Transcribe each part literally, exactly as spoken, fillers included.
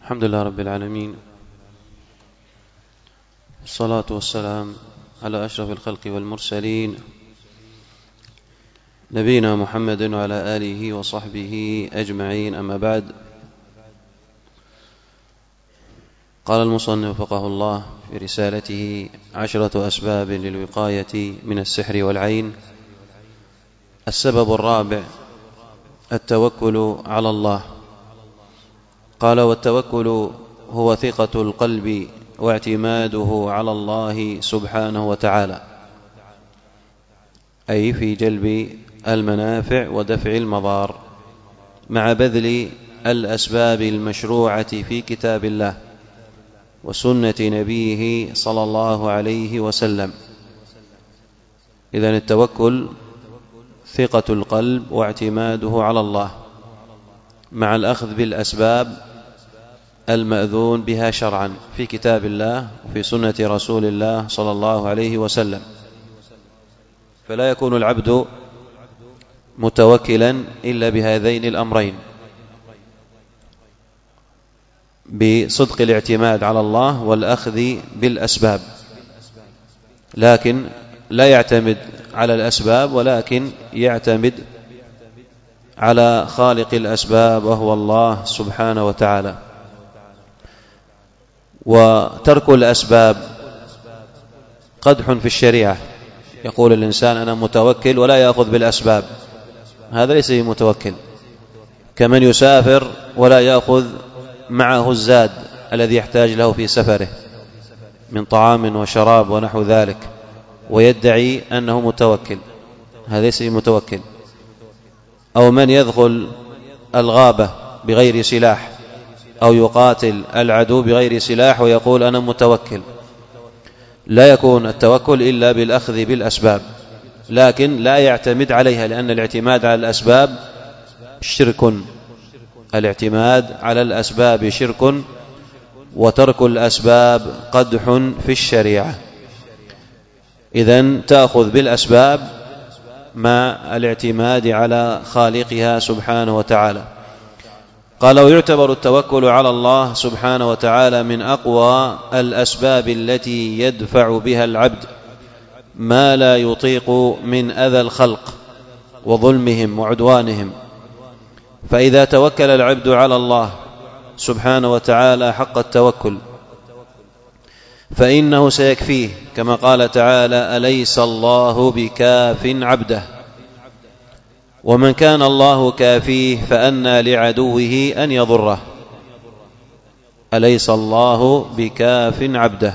الحمد لله رب العالمين، والصلاة والسلام على أشرف الخلق والمرسلين نبينا محمد وعلى آله وصحبه أجمعين. أما بعد، قال المصنف وفقه الله في رسالته: عشرة أسباب للوقاية من السحر والعين. السبب الرابع التوكل على الله. قال: والتوكل هو ثقة القلب واعتماده على الله سبحانه وتعالى، أي في جلب المنافع ودفع المضار، مع بذل الأسباب المشروعة في كتاب الله وسنة نبيه صلى الله عليه وسلم. إذن التوكل ثقة القلب واعتماده على الله مع الأخذ بالأسباب المأذون بها شرعا في كتاب الله وفي سنة رسول الله صلى الله عليه وسلم. فلا يكون العبد متوكلا إلا بهذين الأمرين: بصدق الاعتماد على الله والأخذ بالأسباب، لكن لا يعتمد على الأسباب، ولكن يعتمد على خالق الأسباب وهو الله سبحانه وتعالى. وترك الأسباب قدح في الشريعة. يقول الإنسان أنا متوكل ولا يأخذ بالأسباب، هذا ليس متوكل. كمن يسافر ولا يأخذ معه الزاد الذي يحتاج له في سفره من طعام وشراب ونحو ذلك، ويدعي أنه متوكل، هذا ليس متوكل. أو من يدخل الغابة بغير سلاح أو يقاتل العدو بغير سلاح ويقول أنا متوكل. لا يكون التوكل إلا بالأخذ بالأسباب، لكن لا يعتمد عليها، لأن الاعتماد على الأسباب شرك. الاعتماد على الأسباب شرك، وترك الأسباب قدح في الشريعة. إذن تأخذ بالأسباب مع الاعتماد على خالقها سبحانه وتعالى. قال: ويعتبر التوكل على الله سبحانه وتعالى من أقوى الأسباب التي يدفع بها العبد ما لا يطيق من أذى الخلق وظلمهم وعدوانهم. فإذا توكل العبد على الله سبحانه وتعالى حق التوكل فإنه سيكفيه، كما قال تعالى: أليس الله بكاف عبده. ومن كان الله كافيه فأنى لعدوه أن يضره. أليس الله بكاف عبده.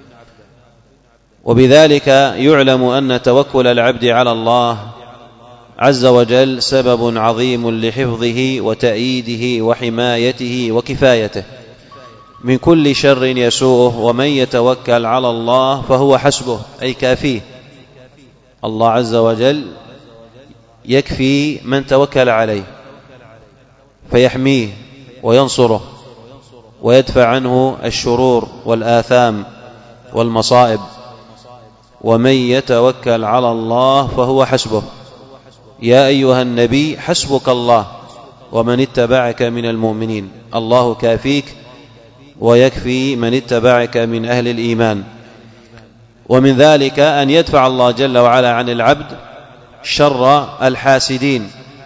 وبذلك يعلم أن توكل العبد على الله عز وجل سبب عظيم لحفظه وتأييده وحمايته وكفايته من كل شر يسوءه. ومن يتوكل على الله فهو حسبه، أي كافيه. الله عز وجل يكفي من توكل عليه، فيحميه وينصره ويدفع عنه الشرور والآثام والمصائب. ومن يتوكل على الله فهو حسبه. يا أيها النبي حسبك الله ومن اتبعك من المؤمنين. الله كافيك ويكفي من اتبعك من أهل الإيمان. ومن ذلك أن يدفع الله جل وعلا عن العبد شر الحاسدين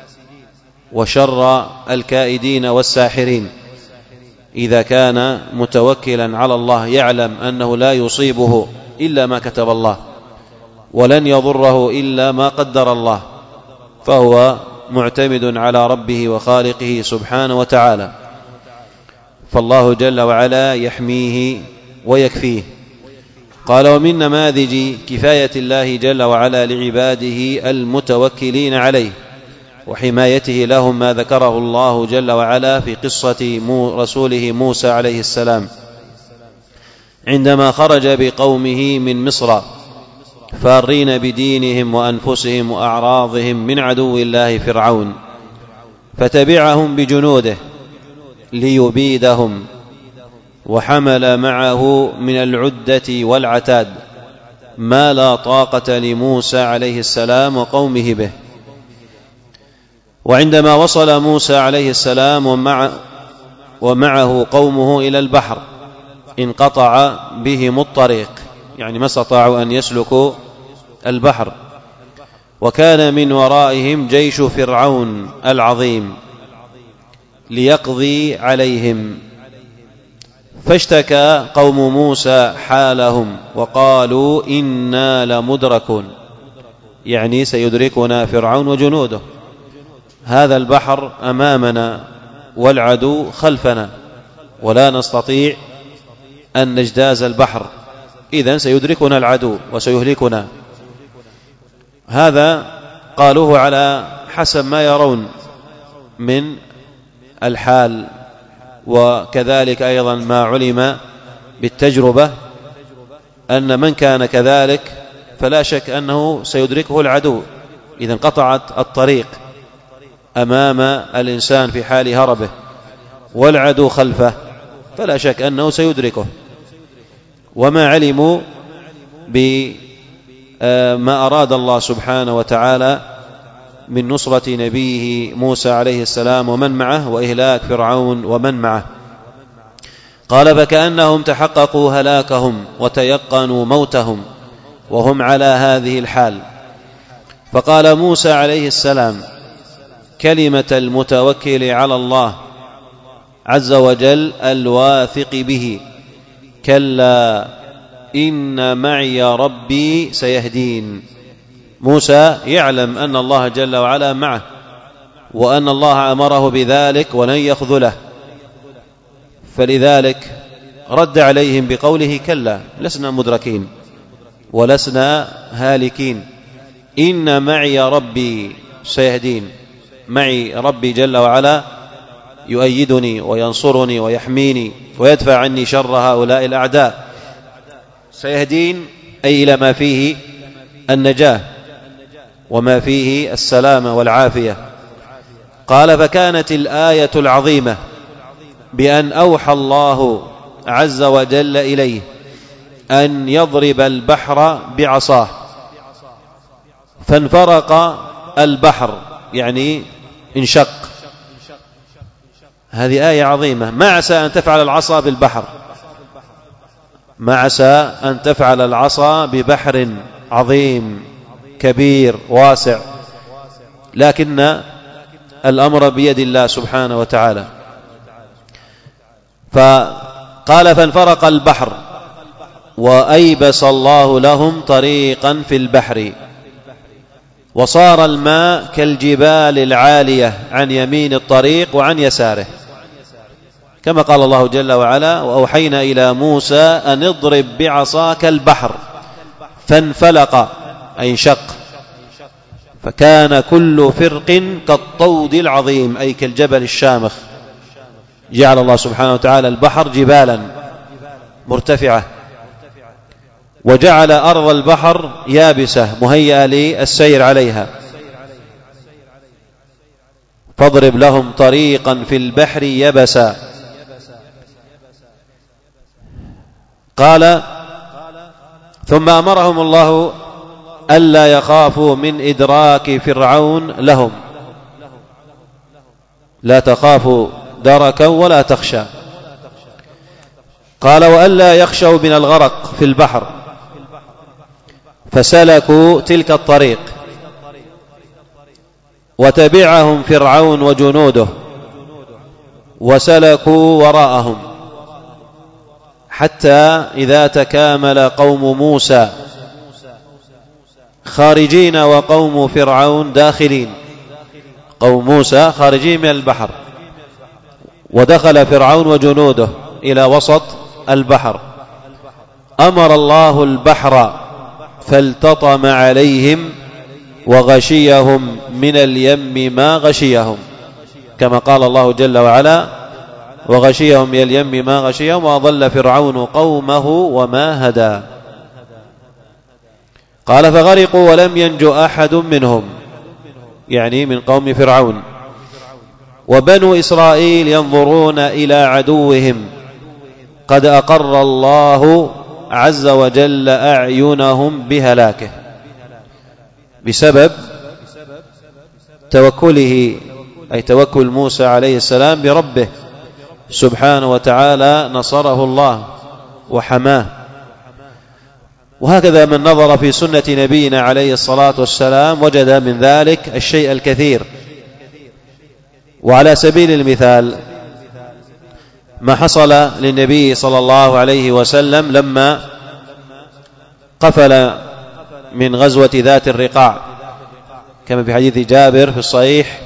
وشر الكائدين والساحرين. إذا كان متوكلا على الله يعلم أنه لا يصيبه إلا ما كتب الله ولن يضره إلا ما قدر الله، فهو معتمد على ربه وخالقه سبحانه وتعالى، فالله جل وعلا يحميه ويكفيه. قال: ومن نماذج كفاية الله جل وعلا لعباده المتوكلين عليه وحمايته لهم ما ذكره الله جل وعلا في قصة رسوله موسى عليه السلام عندما خرج بقومه من مصر فارين بدينهم وأنفسهم وأعراضهم من عدو الله فرعون، فتبعهم بجنوده ليبيدهم، وحمل معه من العدة والعتاد ما لا طاقة لموسى عليه السلام وقومه به. وعندما وصل موسى عليه السلام ومع ومعه قومه إلى البحر، انقطع بهم الطريق، يعني ما استطاعوا أن يسلكوا البحر. وكان من ورائهم جيش فرعون العظيم ليقضي عليهم، فاشتكى قوم موسى حالهم وقالوا إنا لمدركون، يعني سيدركنا فرعون وجنوده، هذا البحر أمامنا والعدو خلفنا ولا نستطيع أن نجتاز البحر، إذن سيدركنا العدو وسيهلكنا. هذا قالوه على حسب ما يرون من الحال، وكذلك أيضا ما علم بالتجربة أن من كان كذلك فلا شك أنه سيدركه العدو إذا انقطعت الطريق أمام الإنسان في حال هربه والعدو خلفه، فلا شك أنه سيدركه. وما علموا بما أراد الله سبحانه وتعالى من نصرة نبيه موسى عليه السلام ومن معه وإهلاك فرعون ومن معه. قال فكأنهم تحققوا هلاكهم وتيقنوا موتهم وهم على هذه الحال. فقال موسى عليه السلام كلمة المتوكل على الله عز وجل الواثق به: كلا إن معي ربي سيهدين. موسى يعلم أن الله جل وعلا معه وأن الله أمره بذلك ولن يخذله، فلذلك رد عليهم بقوله كلا، لسنا مدركين ولسنا هالكين، إن معي ربي سيهدين، معي ربي جل وعلا يؤيدني وينصرني ويحميني ويدفع عني شر هؤلاء الأعداء. سيهدين أي إلى ما فيه النجاة وما فيه السلامة والعافية. قال فكانت الآية العظيمة بأن أوحى الله عز وجل إليه أن يضرب البحر بعصاه فانفرق البحر، يعني انشق. هذه آية عظيمة. ما عسى أن تفعل العصا بالبحر، ما عسى أن تفعل العصا ببحر عظيم كبير واسع، لكن الأمر بيد الله سبحانه وتعالى. فقال فانفرق البحر وأيبس الله لهم طريقا في البحر، وصار الماء كالجبال العالية عن يمين الطريق وعن يساره، كما قال الله جل وعلا وأوحينا إلى موسى أن اضرب بعصاك البحر فانفلق أي انشق، فكان كل فرق كالطود العظيم أي كالجبل الشامخ. جعل الله سبحانه وتعالى البحر جبالا مرتفعة، وجعل أرض البحر يابسة مهيئة للسير عليها. فاضرب لهم طريقا في البحر يبسا. قال ثم أمرهم الله ألا يخافوا من إدراك فرعون لهم، لا تخافوا دركا ولا تخشى. قال وألا يخشوا من الغرق في البحر، فسلكوا تلك الطريق وتبعهم فرعون وجنوده وسلكوا وراءهم، حتى إذا تكامل قوم موسى خارجين وقوم فرعون داخلين. قوم موسى خارجين من البحر ودخل فرعون وجنوده إلى وسط البحر، أمر الله البحر فالتطم عليهم وغشيهم من اليم ما غشيهم، كما قال الله جل وعلا وغشيهم من اليم ما غشيهم وأضل فرعون قومه وما هدى. قال فغرقوا ولم ينجو أحد منهم، يعني من قوم فرعون. وبنو إسرائيل ينظرون إلى عدوهم قد أقر الله عز وجل أعينهم بهلاكه بسبب توكله، أي توكل موسى عليه السلام بربه سبحانه وتعالى نصره الله وحماه. وهكذا من نظر في سنة نبينا عليه الصلاة والسلام وجد من ذلك الشيء الكثير. وعلى سبيل المثال ما حصل للنبي صلى الله عليه وسلم لما قفل من غزوة ذات الرقاع، كما في حديث جابر في الصحيح،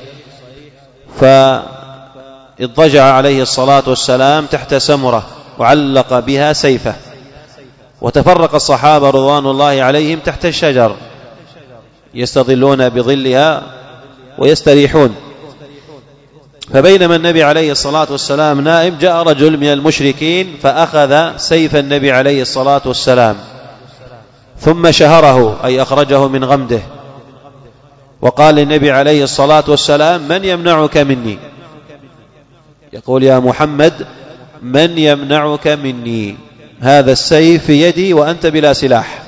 فاضطجع عليه الصلاة والسلام تحت سمرة وعلق بها سيفه، وتفرق الصحابة رضوان الله عليهم تحت الشجر يستظلون بظلها ويستريحون. فبينما النبي عليه الصلاة والسلام نائم، جاء رجل من المشركين فأخذ سيف النبي عليه الصلاة والسلام ثم شهره، أي أخرجه من غمده، وقال للنبي عليه الصلاة والسلام: من يمنعك مني؟ يقول: يا محمد، من يمنعك مني؟ هذا السيف في يدي وأنت بلا سلاح.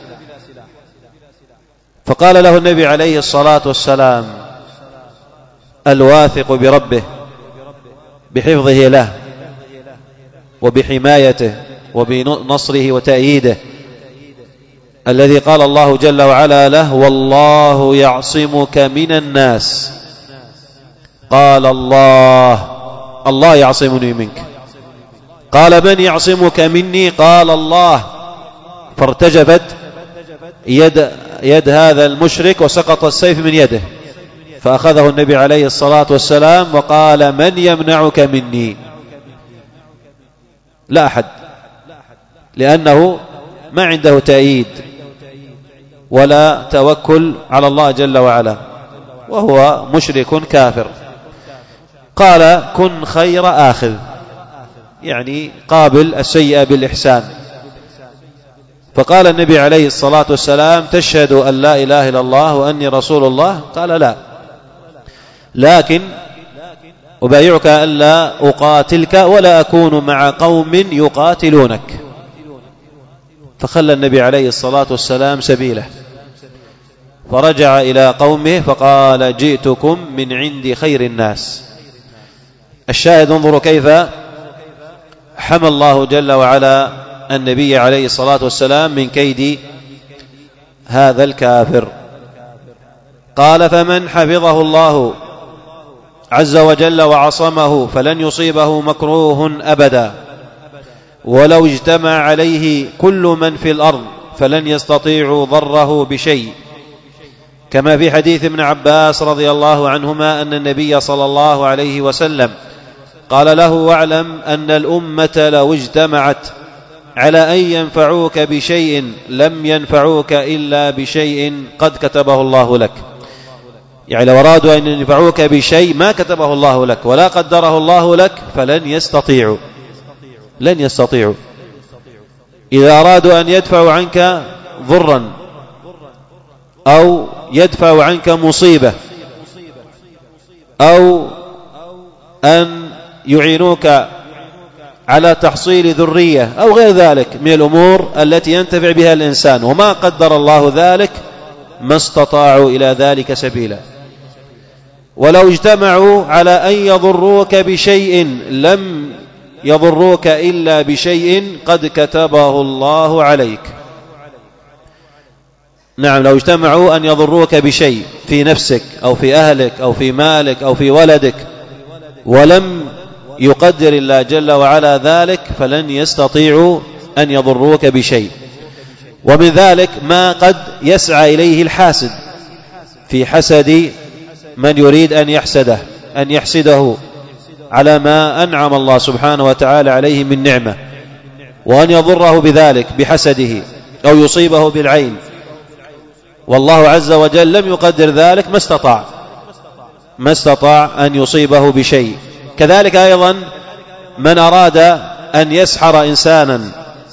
فقال له النبي عليه الصلاة والسلام الواثق بربه بحفظه له وبحمايته وبنصره وتأييده، الذي قال الله جل وعلا له: والله يعصمك من الناس. قال: الله الله يعصمني منك. قال: من يعصمك مني؟ قال: الله. فارتجفت يد, يد هذا المشرك وسقط السيف من يده، فأخذه النبي عليه الصلاة والسلام وقال: من يمنعك مني؟ لا أحد، لأنه ما عنده تأييد ولا توكل على الله جل وعلا، وهو مشرك كافر. قال: كن خير آخذ، يعني قابل السيئة بالإحسان. فقال النبي عليه الصلاة والسلام: تشهد أن لا إله إلا الله وأني رسول الله؟ قال: لا، لكن أبايعك ألا أقاتلك ولا أكون مع قوم يقاتلونك. فخلى النبي عليه الصلاة والسلام سبيله، فرجع إلى قومه فقال: جئتكم من عند خير الناس. الشاهد: انظروا كيف حمى الله جل وعلا النبي عليه الصلاة والسلام من كيد هذا الكافر. قال: فمن حفظه الله عز وجل وعصمه فلن يصيبه مكروه أبدا، ولو اجتمع عليه كل من في الأرض فلن يستطيعوا ضره بشيء، كما في حديث ابن عباس رضي الله عنهما أن النبي صلى الله عليه وسلم قال له: واعلم أن الأمة لو اجتمعت على أن ينفعوك بشيء لم ينفعوك إلا بشيء قد كتبه الله لك. يعني لو أرادوا أن ينفعوك بشيء ما كتبه الله لك ولا قدره الله لك فلن يستطيعوا لن يستطيعوا إذا أرادوا أن يدفعوا عنك ضرا أو يدفعوا عنك مصيبة أو أن يعينوك على تحصيل ذرية أو غير ذلك من الأمور التي ينتفع بها الإنسان وما قدر الله ذلك ما استطاعوا إلى ذلك سبيلا. ولو اجتمعوا على أن يضروك بشيء لم يضروك إلا بشيء قد كتبه الله عليك. نعم، لو اجتمعوا أن يضروك بشيء في نفسك أو في أهلك أو في مالك أو في ولدك ولم يقدر الله جل وعلا ذلك فلن يستطيعوا أن يضروك بشيء. ومن ذلك ما قد يسعى إليه الحاسد في حسد من يريد أن يحسده أن يحسده على ما أنعم الله سبحانه وتعالى عليه من نعمة، وأن يضره بذلك بحسده أو يصيبه بالعين، والله عز وجل لم يقدر ذلك ما استطاع ما استطاع أن يصيبه بشيء. كذلك أيضا من أراد أن يسحر إنسانا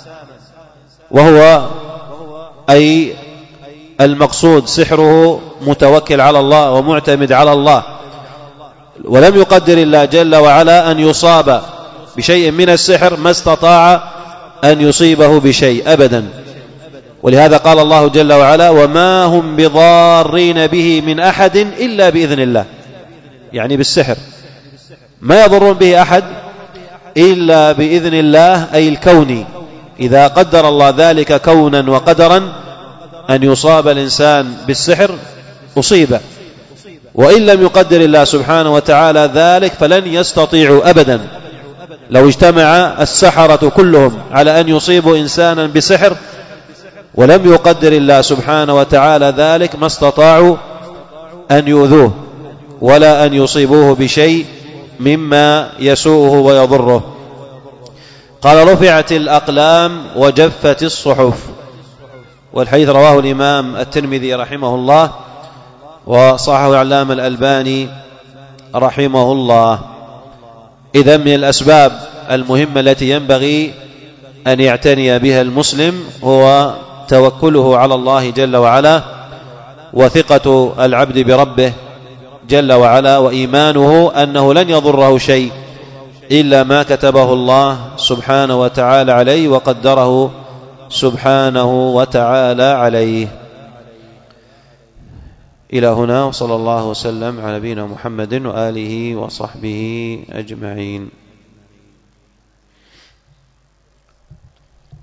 وهو أي المقصود سحره متوكل على الله ومعتمد على الله ولم يقدر الله جل وعلا أن يصاب بشيء من السحر ما استطاع أن يصيبه بشيء أبدا. ولهذا قال الله جل وعلا: وما هم بضارين به من أحد إلا بإذن الله، يعني بالسحر ما يضرون به أحد إلا بإذن الله أي الكوني، إذا قدر الله ذلك كونا وقدرا أن يصاب الإنسان بالسحر أصيب، وإن لم يقدر الله سبحانه وتعالى ذلك فلن يستطيعوا أبدا. لو اجتمع السحرة كلهم على أن يصيبوا إنسانا بسحر ولم يقدر الله سبحانه وتعالى ذلك ما استطاعوا أن يؤذوه ولا أن يصيبوه بشيء مما يسوءه ويضره. قال: رفعت الأقلام وجفت الصحف. والحديث رواه الإمام الترمذي رحمه الله وصححه العلامة الألباني رحمه الله. إذن من الأسباب المهمة التي ينبغي أن يعتني بها المسلم هو توكله على الله جل وعلا، وثقة العبد بربه جل وعلا، وإيمانه أنه لن يضره شيء إلا ما كتبه الله سبحانه وتعالى عليه وقدره سبحانه وتعالى عليه. إلى هنا، وصلى الله وسلم على نبينا محمد وآله وصحبه أجمعين.